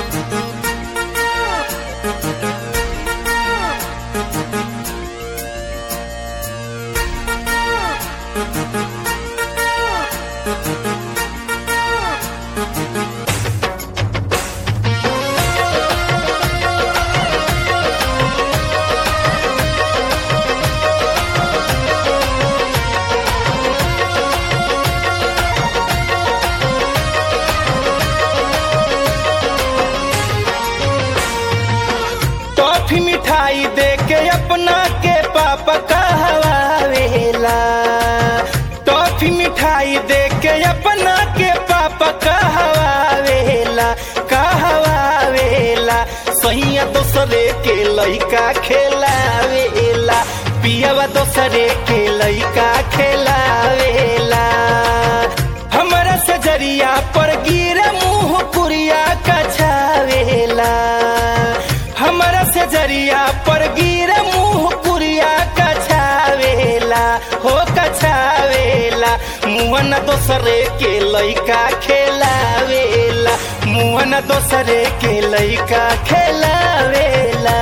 Toffee मिठाई दे के अपना के पापा कहवावेला। टॉफी मिठाई दे के अपना के पापा कहवावेला कहवावेला। सैया दोसरे के लइका खेलावेला, पियवा दोसरे के लइका खेलावेला। हमरा सजरिया पर गिरे मुंह पुरिया कछावेला। हमरा सजरिया पर गिरे मुंह पुरिया कछावेला हो कछावेला। मुहन दोसरे के लइका खेलावेला, मुहन दोसरे के लइका खेलावेला।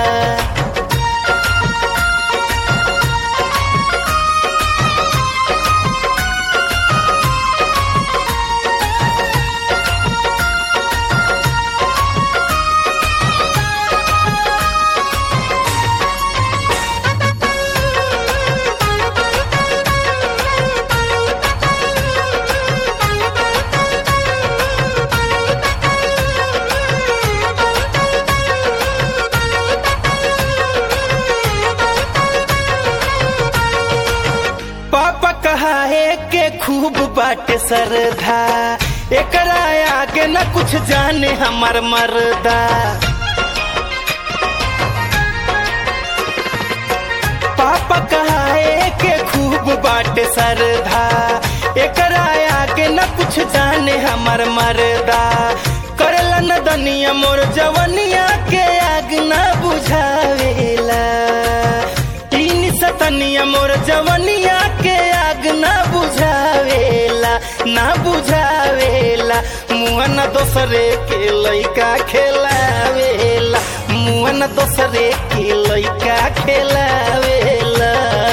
पापा कहा है के खूब बाटे सरधा, एकरा आगे न कुछ जाने हमार मर्दा। पापा कहा है के खूब बाटे सरधा, एकरा आगे न कुछ जाने हमार मर्दा। करला न दनिया मोर जवनिया के आग न बुझावेला। सतनिया मोर जवनिया के आग ना बुझावेला ना बुझावेला। मुहन दोसरे के लइका खेलावेला, मुहन दोसरे के लइका खेलावेला।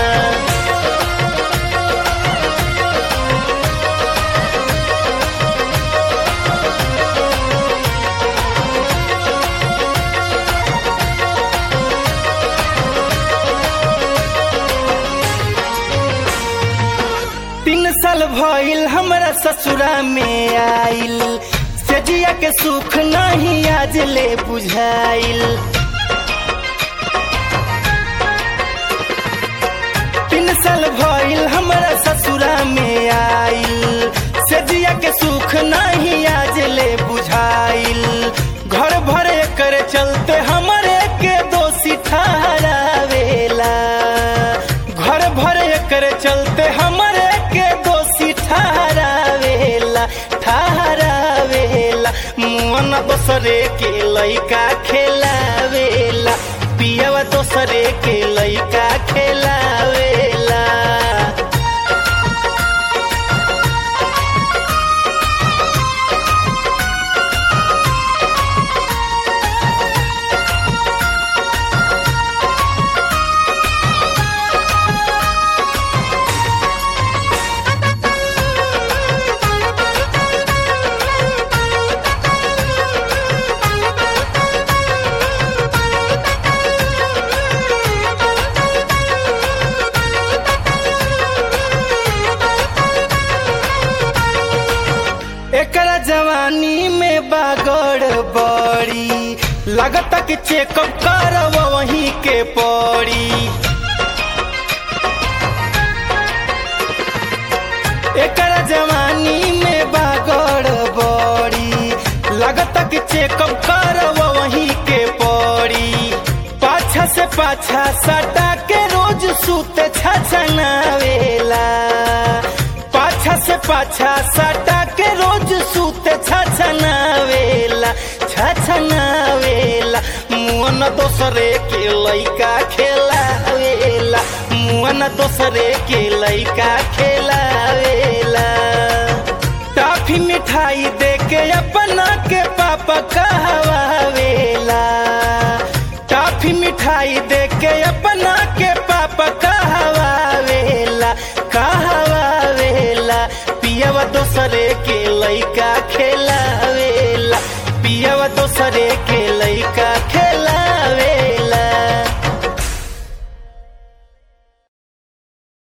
साल भइल हमरा ससुरा में आइल, सेजिया के सुख नहीं आज ले बुझाइल। 3 साल भइल हमरा ससुरा में आइल, सेजिया के सुख नहीं आज ले बुझाइल। घर भरे कर चलते हमरे के दोषी ठहरावेला, घर भरे कर चलते हमरे के दोषी ठहरावेला ठहरावेला। मुअन दोसरे के लइका खेलावेला, पियवा दोसरे के लइका खेलावेला। एकरा जवानी में बागड़ बड़ी, लगता कि चेकअप करव वहीं के पड़ी। एकरा जवानी में बागड़ बड़ी, लगता कि चेकअप करव वहीं के पड़ी। पाछा से पाछा सटा के रोज सूते छछनावेला, पाछा से पाछा सटा के रोज सूते छछनावेला छछनावेला। मुअन दोसरे के लइका खेलावेला, मुअन दोसरे के लइका खेलावेला। टॉफी मिठाई दे के अपना के पापा कहवावेला। टॉफी मिठाई दे के अपना के पापा कहवा